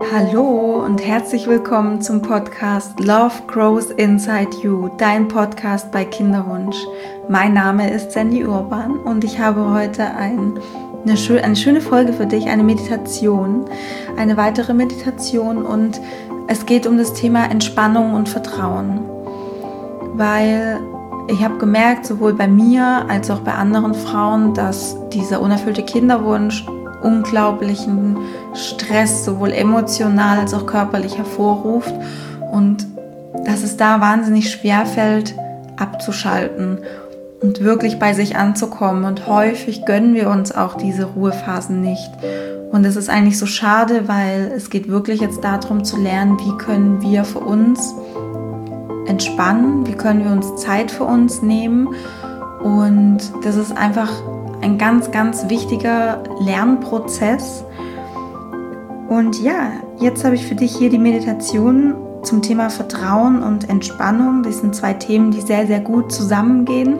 Hallo und herzlich willkommen zum Podcast Love Grows Inside You, dein Podcast bei Kinderwunsch. Mein Name ist Sandy Urban und ich habe heute eine schöne Folge für dich, eine Meditation, eine weitere Meditation, und es geht um das Thema Entspannung und Vertrauen, weil ich habe gemerkt, sowohl bei mir als auch bei anderen Frauen, dass dieser unerfüllte Kinderwunsch unglaublichen Stress, sowohl emotional als auch körperlich hervorruft, und dass es da wahnsinnig schwer fällt, abzuschalten und wirklich bei sich anzukommen. Und häufig gönnen wir uns auch diese Ruhephasen nicht. Und es ist eigentlich so schade, weil es geht wirklich jetzt darum zu lernen, wie können wir für uns entspannen, wie können wir uns Zeit für uns nehmen. Und das ist einfach ein ganz, ganz wichtiger Lernprozess. Und ja, jetzt habe ich für dich hier die Meditation zum Thema Vertrauen und Entspannung. Das sind zwei Themen, die sehr, sehr gut zusammengehen,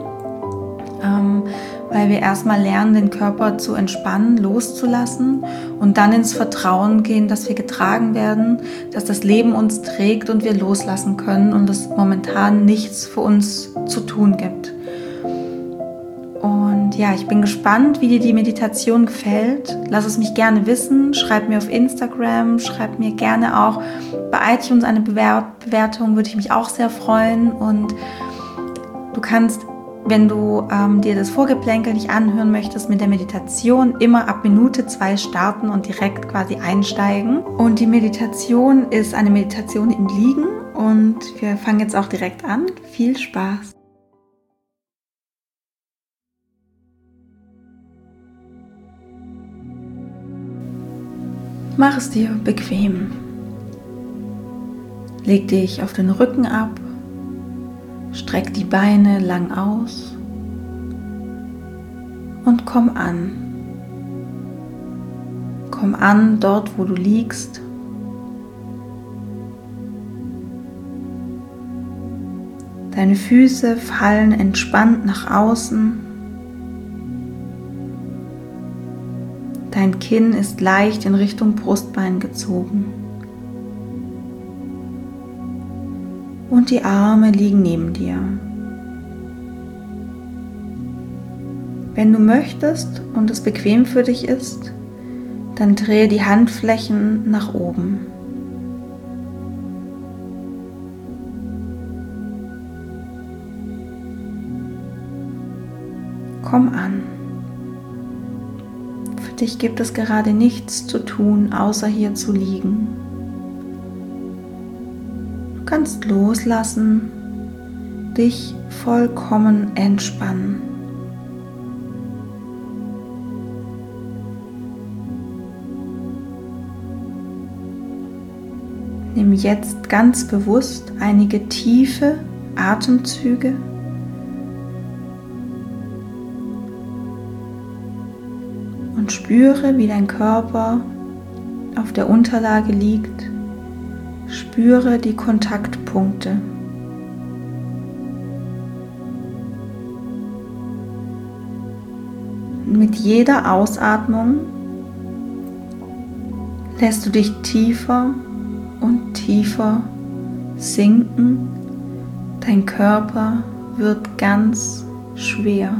weil wir erstmal lernen, den Körper zu entspannen, loszulassen und dann ins Vertrauen gehen, dass wir getragen werden, dass das Leben uns trägt und wir loslassen können und es momentan nichts für uns zu tun gibt. Und ja, ich bin gespannt, wie dir die Meditation gefällt. Lass es mich gerne wissen. Schreib mir auf Instagram, schreib mir gerne auch bei iTunes eine Bewertung, würde ich mich auch sehr freuen. Und du kannst, wenn du dir das Vorgeplänkel nicht anhören möchtest, mit der Meditation immer ab Minute 2 starten und direkt quasi einsteigen. Und die Meditation ist eine Meditation im Liegen und wir fangen jetzt auch direkt an. Viel Spaß! Mach es dir bequem. Leg dich auf den Rücken ab, streck die Beine lang aus und komm an. Komm an dort, wo du liegst. Deine Füße fallen entspannt nach außen. Dein Kinn ist leicht in Richtung Brustbein gezogen. Und die Arme liegen neben dir. Wenn du möchtest und es bequem für dich ist, dann drehe die Handflächen nach oben. Komm an. Für dich gibt es gerade nichts zu tun, außer hier zu liegen. Du kannst loslassen, dich vollkommen entspannen. Nimm jetzt ganz bewusst einige tiefe Atemzüge. Und spüre, wie dein Körper auf der Unterlage liegt. Spüre die Kontaktpunkte. Mit jeder Ausatmung lässt du dich tiefer und tiefer sinken. Dein Körper wird ganz schwer.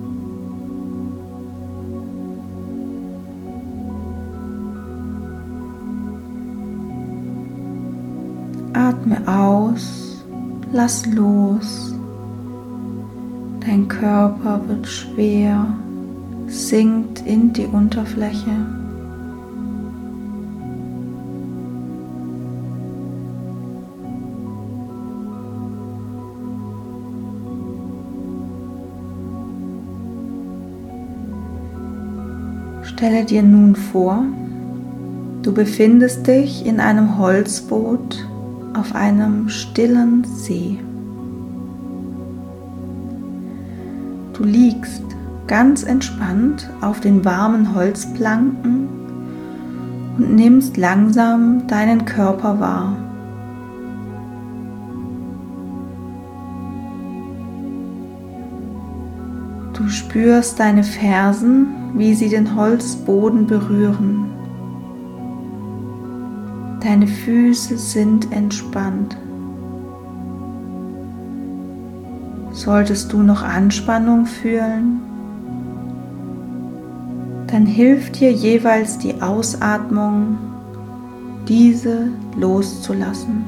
Atme aus, lass los. Dein Körper wird schwer, sinkt in die Unterfläche. Stelle dir nun vor, du befindest dich in einem Holzboot auf einem stillen See. Du liegst ganz entspannt auf den warmen Holzplanken und nimmst langsam deinen Körper wahr. Du spürst deine Fersen, wie sie den Holzboden berühren. Deine Füße sind entspannt. Solltest du noch Anspannung fühlen, dann hilft dir jeweils die Ausatmung, diese loszulassen.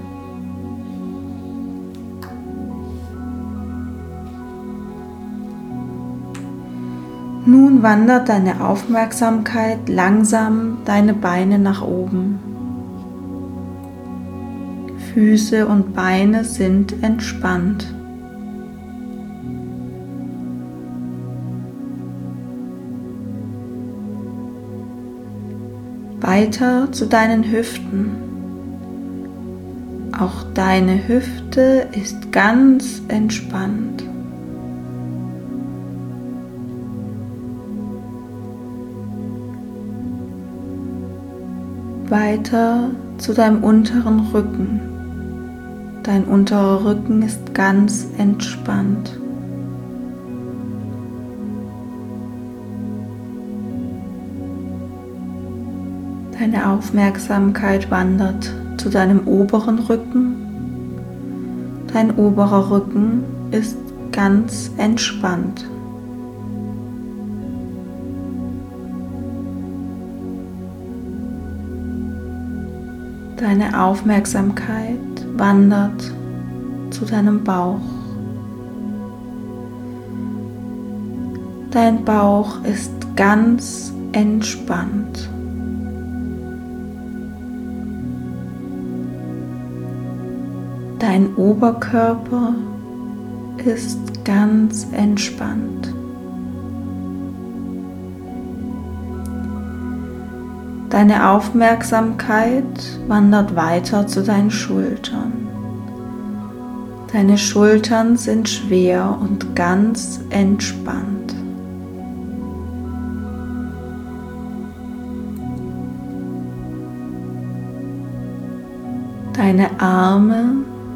Nun wandert deine Aufmerksamkeit langsam deine Beine nach oben. Füße und Beine sind entspannt. Weiter zu deinen Hüften. Auch deine Hüfte ist ganz entspannt. Weiter zu deinem unteren Rücken. Dein unterer Rücken ist ganz entspannt. Deine Aufmerksamkeit wandert zu deinem oberen Rücken. Dein oberer Rücken ist ganz entspannt. Deine Aufmerksamkeit wandert zu deinem Bauch. Dein Bauch ist ganz entspannt. Dein Oberkörper ist ganz entspannt. Deine Aufmerksamkeit wandert weiter zu deinen Schultern. Deine Schultern sind schwer und ganz entspannt. Deine Arme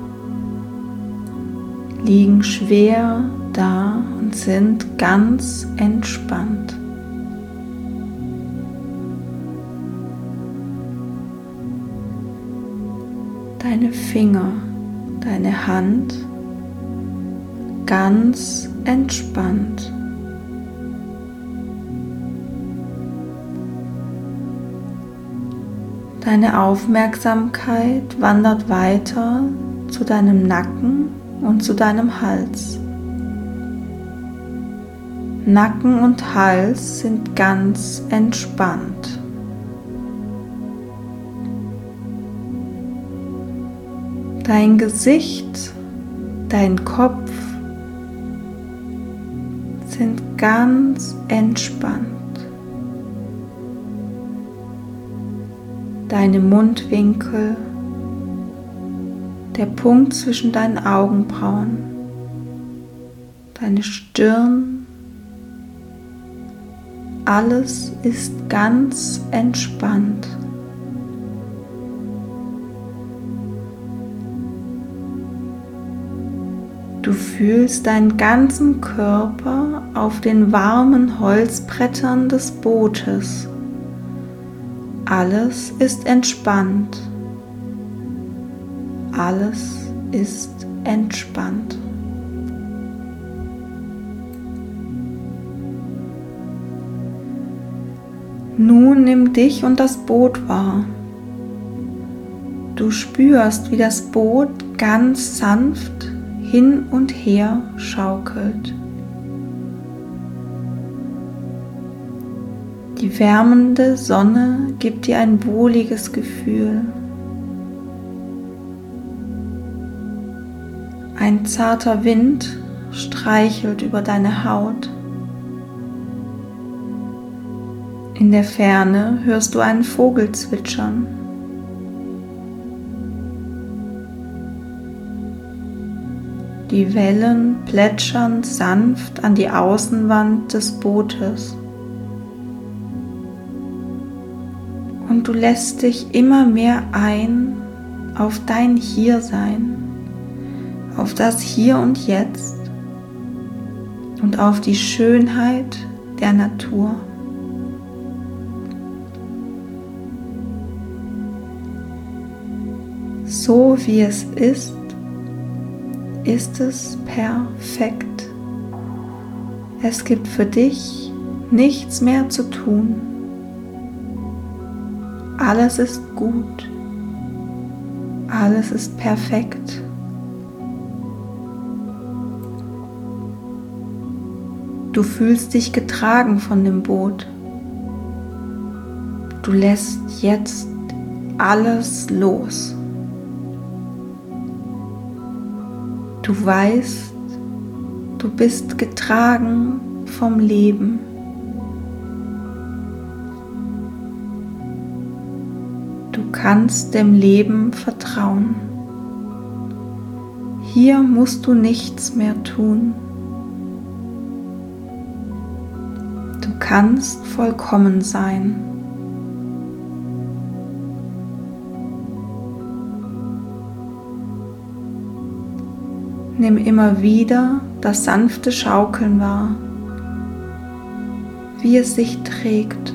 liegen schwer da und sind ganz entspannt. Deine Finger, deine Hand ganz entspannt. Deine Aufmerksamkeit wandert weiter zu deinem Nacken und zu deinem Hals. Nacken und Hals sind ganz entspannt. Dein Gesicht, dein Kopf sind ganz entspannt. Deine Mundwinkel, der Punkt zwischen deinen Augenbrauen, deine Stirn, alles ist ganz entspannt. Du fühlst deinen ganzen Körper auf den warmen Holzbrettern des Bootes. Alles ist entspannt. Alles ist entspannt. Nun nimm dich und das Boot wahr. Du spürst, wie das Boot ganz sanft hin und her schaukelt. Die wärmende Sonne gibt dir ein wohliges Gefühl. Ein zarter Wind streichelt über deine Haut. In der Ferne hörst du einen Vogel zwitschern. Die Wellen plätschern sanft an die Außenwand des Bootes. Und du lässt dich immer mehr ein auf dein Hiersein, auf das Hier und Jetzt und auf die Schönheit der Natur. So wie es ist es perfekt. Es gibt für dich nichts mehr zu tun. Alles ist gut. Alles ist perfekt. Du fühlst dich getragen von dem Boot. Du lässt jetzt alles los. Du weißt, du bist getragen vom Leben. Du kannst dem Leben vertrauen. Hier musst du nichts mehr tun. Du kannst vollkommen sein. Nimm immer wieder das sanfte Schaukeln wahr, wie es sich trägt.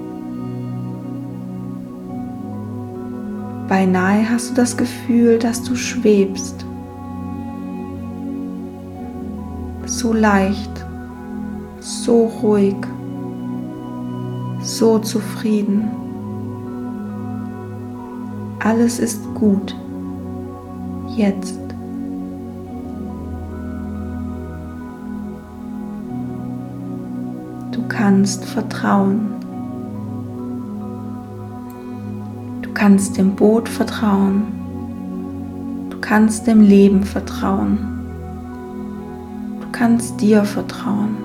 Beinahe hast du das Gefühl, dass du schwebst. So leicht, so ruhig, so zufrieden. Alles ist gut. Jetzt. Du kannst vertrauen. Du kannst dem Boot vertrauen. Du kannst dem Leben vertrauen. Du kannst dir vertrauen.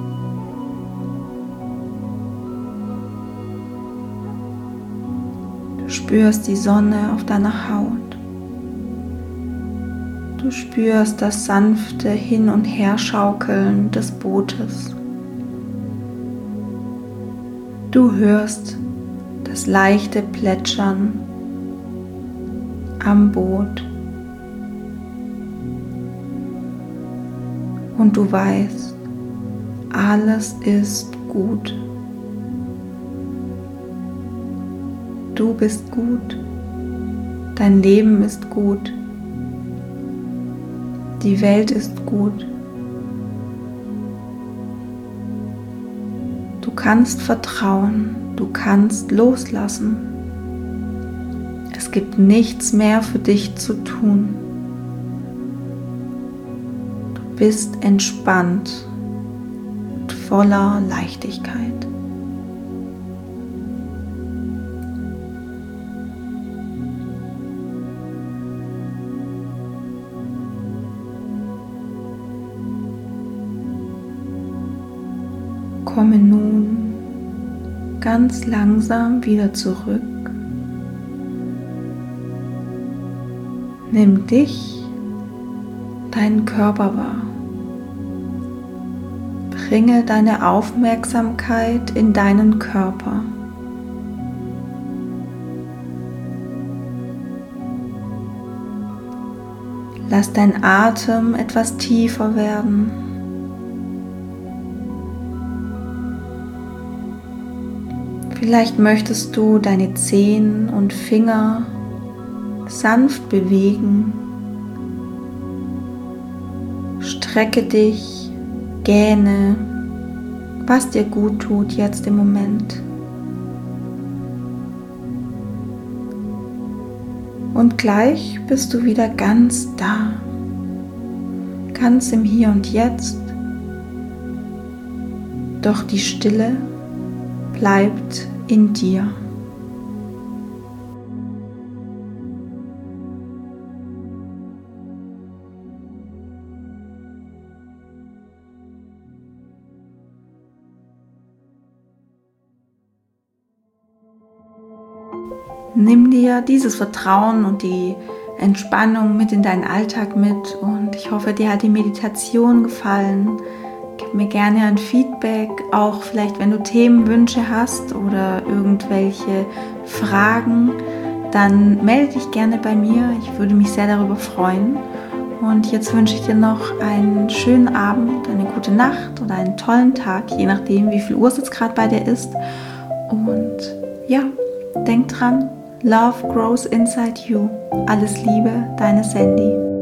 Du spürst die Sonne auf deiner Haut. Du spürst das sanfte Hin- und Herschaukeln des Bootes. Du hörst das leichte Plätschern am Boot. Und du weißt, alles ist gut. Du bist gut. Dein Leben ist gut. Die Welt ist gut. Du kannst vertrauen, du kannst loslassen. Es gibt nichts mehr für dich zu tun. Du bist entspannt und voller Leichtigkeit. Komme nun ganz langsam wieder zurück. Nimm dich, deinen Körper wahr. Bringe deine Aufmerksamkeit in deinen Körper. Lass dein Atem etwas tiefer werden. Vielleicht möchtest du deine Zehen und Finger sanft bewegen. Strecke dich, gähne, was dir gut tut jetzt im Moment. Und gleich bist du wieder ganz da, ganz im Hier und Jetzt. Doch die Stille bleibt in dir. Nimm dir dieses Vertrauen und die Entspannung mit in deinen Alltag mit und ich hoffe, dir hat die Meditation gefallen. Gib mir gerne ein Feedback, auch vielleicht wenn du Themenwünsche hast oder irgendwelche Fragen, dann melde dich gerne bei mir. Ich würde mich sehr darüber freuen. Und jetzt wünsche ich dir noch einen schönen Abend, eine gute Nacht oder einen tollen Tag, je nachdem, wie viel Uhr es jetzt gerade bei dir ist. Und ja, denk dran, Love grows inside you. Alles Liebe, deine Sandy.